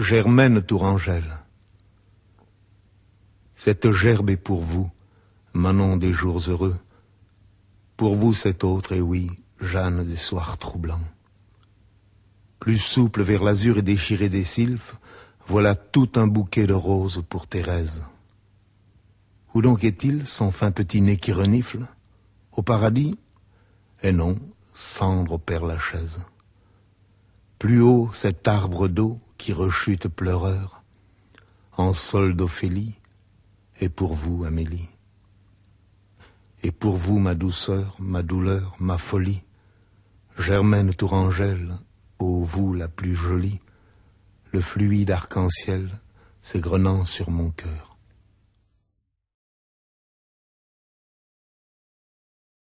Germaine Tourangelle. Cette gerbe est pour vous, Manon des jours heureux. Pour vous cette autre, et oui, Jeanne des soirs troublants. Plus souple vers l'azur et déchiré des sylphes, voilà tout un bouquet de roses pour Thérèse. Où donc est-il, son fin petit nez qui renifle? Au paradis? Eh non, cendre au Père-Lachaise. Plus haut, cet arbre d'eau qui rechute pleureur, en sol d'Ophélie, et pour vous, Amélie. Et pour vous, ma douceur, ma douleur, ma folie, Germaine Tourangelle, ô vous la plus jolie, le fluide arc-en-ciel s'égrenant sur mon cœur.